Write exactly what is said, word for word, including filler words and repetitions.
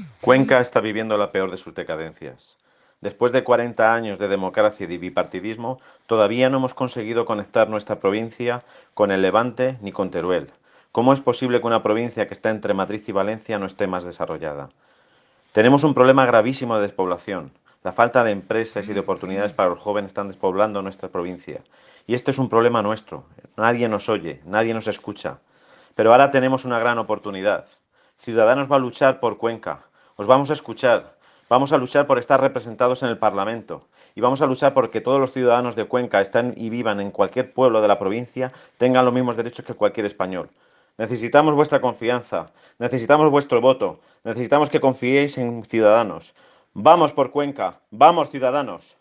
Cuenca está viviendo la peor de sus decadencias. Después de cuarenta años de democracia y de bipartidismo, todavía no hemos conseguido conectar nuestra provincia con el Levante ni con Teruel. ¿Cómo es posible que una provincia que está entre Madrid y Valencia no esté más desarrollada? Tenemos un problema gravísimo de despoblación. La falta de empresas y de oportunidades para los jóvenes están despoblando nuestra provincia. Y este es un problema nuestro. Nadie nos oye, nadie nos escucha. Pero ahora tenemos una gran oportunidad. Ciudadanos va a luchar por Cuenca. Os vamos a escuchar. Vamos a luchar por estar representados en el Parlamento. Y vamos a luchar porque todos los ciudadanos de Cuenca, estén y vivan en cualquier pueblo de la provincia, tengan los mismos derechos que cualquier español. Necesitamos vuestra confianza, necesitamos vuestro voto, necesitamos que confiéis en Ciudadanos. ¡Vamos por Cuenca! ¡Vamos, Ciudadanos!